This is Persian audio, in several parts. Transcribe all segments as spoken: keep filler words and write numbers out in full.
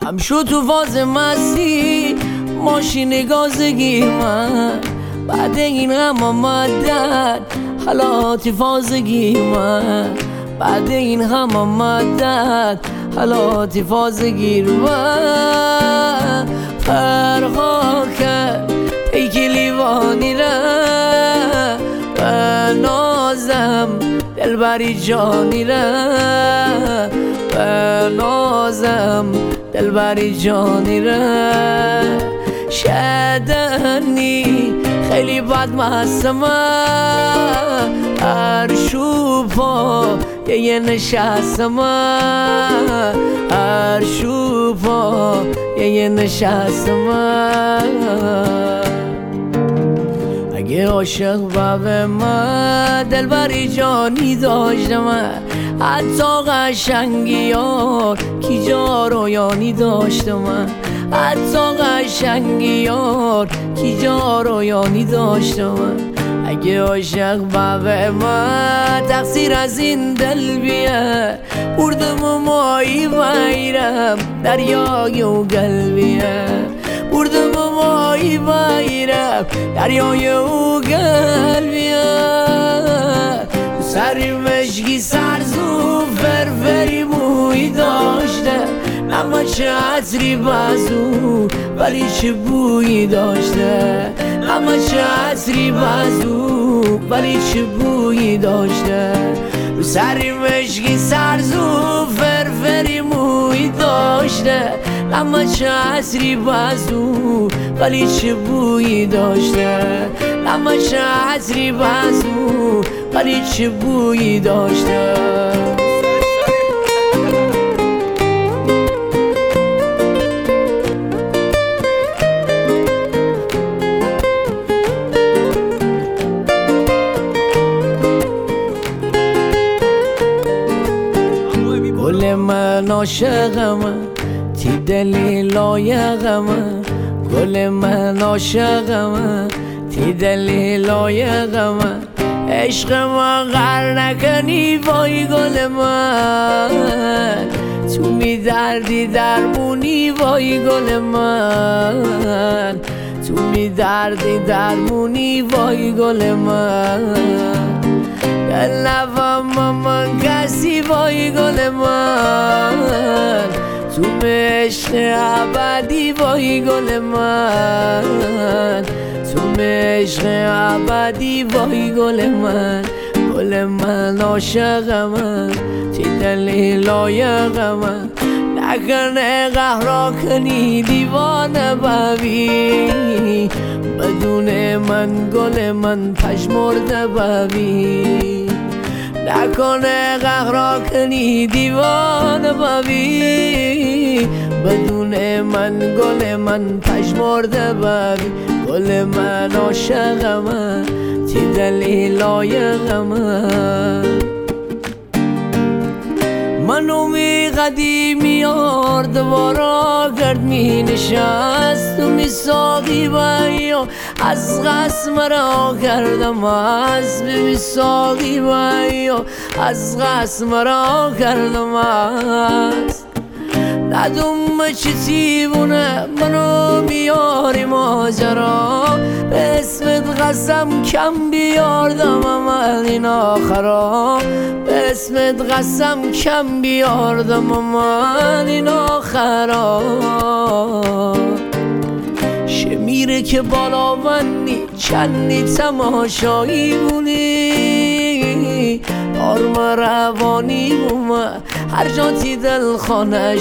هم شد تو فاز مستی ماشین گازگی من، بعد این غم آمدن حالات فازگی من، بعد این غم آمدن حالات فازگی من. فرقا کرد پیک لیوانی را و نازم دلبری جانی را و نازم دلبری جانی را. شدنی خیلی بد مستم هر شوپا یه نشستم هر شوپا یه نشستم. اگه عاشق به من دلبری جانی داشتم حتی قشنگی یار کی جا رویانی داشتم حتی قشنگی یار کی جا رویانی داشتم. اگه عاشق به من تقصیر از این دل بیه بردم و مایی ویرم دریای و قلبیه بردم و مایی ویرم دریای و قلبیه. سری مشکی سرزو فرفری موی داشته اما چه عطری بازو ولی چه بویی داشته اما چه عطری بازو ولی چه بویی داشته. رو سری مشکی سرزو فرفری موی داشته اما چه عطری بازو ولی چه بویی داشته اما چه عطری بازو ولی چه بویی داشته. گل من عاشقم تی دلی لایقم گل من عاشقم تی دلی لایقم عشق من غر نکنی وای گل من تو می دردی درمونی وای گل من تو می دردی درمونی وای گل من. دل نفهم من کسی وای گل من تو عشق ابدی وای گل من تو عشق ابدی وای گل من. گل من عاشقم تی دلی لایقم نکنه قهر کنی دیوانه ببی بدون من گل من پژمرده ببی نکنه قهر کنی دیوانه ببی بدون من گل من پژمرده ببی. گل من عاشقم تی دلی لایقم منو می قدیمی یار دوباره گرد می نشست تو می ساقی بیا از قسم را کردم از می ساقی بیا از قسم را کردم از ندوم چه تیبونه منو بیاری ماجرا به اسمت قسم کم بیاردم عمل این آخرا به اسمت قسم کم بیاردم عمل این آخرا. شمیره که بالا ونی چندی تماشایی بونی آرم روانی بومه هر جا تی دل خانه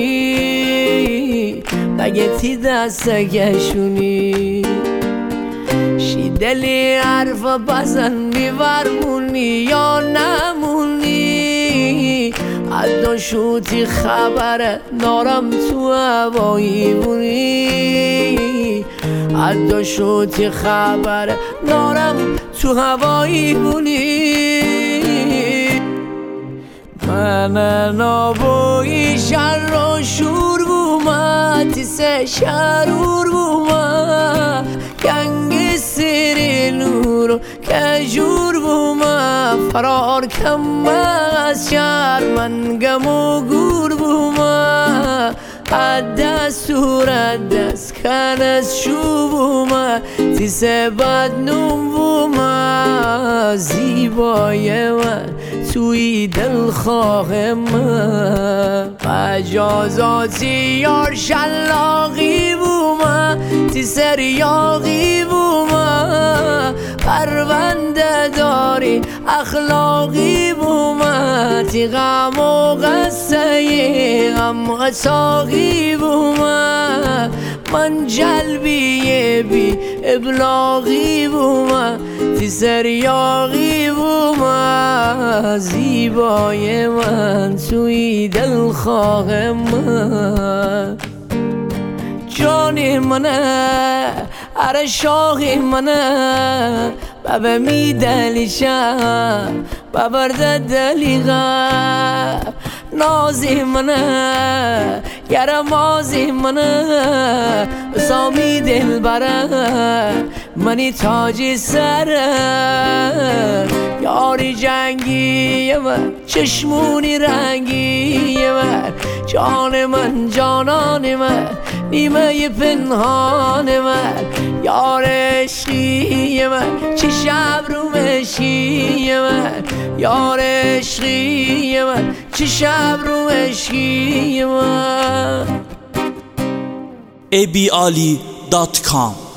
شونی مگه تی دستگشونی شی دلی حرف بزن میورمونی یا نمونی حتی شوتی خبره نارم تو هوایی بونی حتی شوتی خبره نارم تو هوایی بونی. من نابوی شر و شور بومه تیسه شرور بومه گنگ سری نور و کجور بومه فرار کم از شهر من گم و گور بومه دست صورت دست کن از شوبوما تیس بدنوم بوما زیبای من توی دلخواه من مجازاتی یار شلاقی بوما تی سریاقی بوما پرونده داری اخلاقی بوما تی غم و غصه غم و ساقی بوما من جلبی بی ابلاغی بوما تی سریاقی بوما زیبای من توی دلخواه من جانی منه اره شاقی منه بابا می دلیشم ببرده دلیغم نازی منه یاره مازی منه سامی دل بره منی تاجی سره یاری جنگی من چشمونی رنگی من جان من جانان من نیمه پنهان من یار عشقی من چه شب رو مشی من یار عشقی من چه شب رو مشی من ای بی علی دات کام